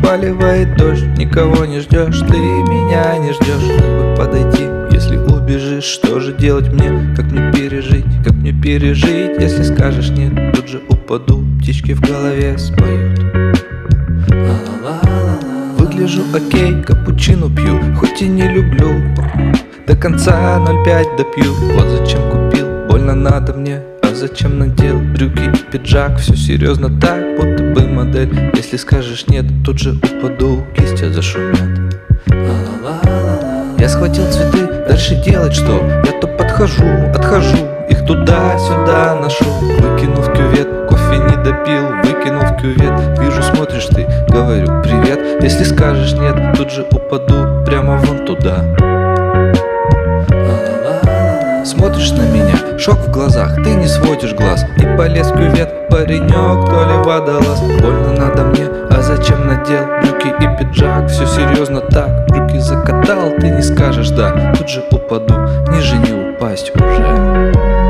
поливает дождь, никого не ждешь, ты меня не ждешь. Как бы подойти, если убежишь? Что же делать мне? Как мне пережить? Как мне пережить? Если скажешь нет, тут же упаду, птички в голове споют. Выгляжу окей, капучино пью, хоть и не люблю. До конца 0,5 допью. Вот зачем купил, больно надо мне. А зачем надел брюки и пиджак? Все серьезно так, будто бы модель. Если скажешь нет, тут же упаду, кисти зашумят. Я схватил цветы, дальше делать что? Я то подхожу, отхожу, их туда-сюда ношу. Выкинул в кювет, кофе не допил, выкинул в кювет. Вижу, смотришь ты, говорю привет. Если скажешь нет, тут же упаду прямо вон туда. Смотришь на меня, шок в глазах, ты не сводишь глаз. И полез в кювет, паренек, то ли водолаз. Больно надо мне, а зачем надел брюки и пиджак? Все серьезно так, брюки закатал, ты не скажешь да. Тут же упаду, ниже не упасть уже.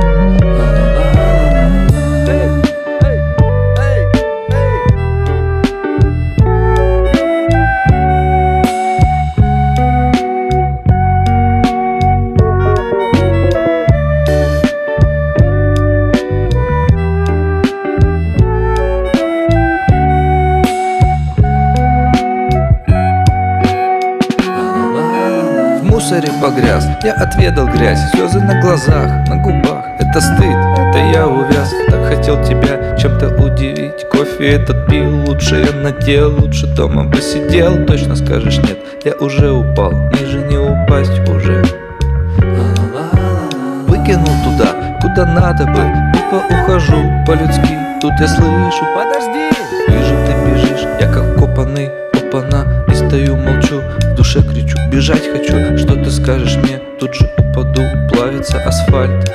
В мусоре погряз, я отведал грязь. Слезы на глазах, на губах, это стыд, это я увяз. Так хотел тебя чем-то удивить, кофе этот пил. Лучше я надел, лучше дома посидел. Точно скажешь нет, я уже упал, ниже не упасть уже. Выкинул туда, куда надо бы, тупо ухожу по-людски. Тут я слышу, подожди, вижу, ты бежишь, я как копаный, опана. И стою, молчу, в душе кричу, бежать хочу. Что ты скажешь мне? Тут же упаду, плавится асфальт.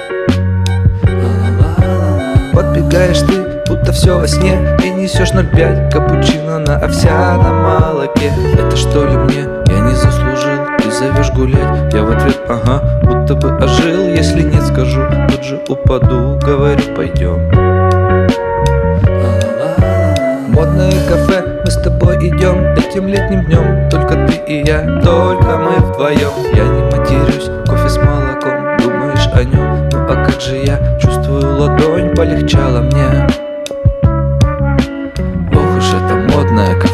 Подбегаешь ты, будто все во сне, и несешь 0,5 капучино на овсяном молоке. Это что ли мне? Я не заслужил, ты зовешь гулять. Я в ответ ага, будто бы ожил. Если нет, скажу, тут же упаду, говорю пойдем. Модное кафе, мы с тобой идем этим летним днем. Только ты и я, только мы вдвоем. Я не матерюсь, кофе с молоком, думаешь о нем. Ну а как же я, чувствую ладонь, полегчало мне. Ох уж это модное кафе.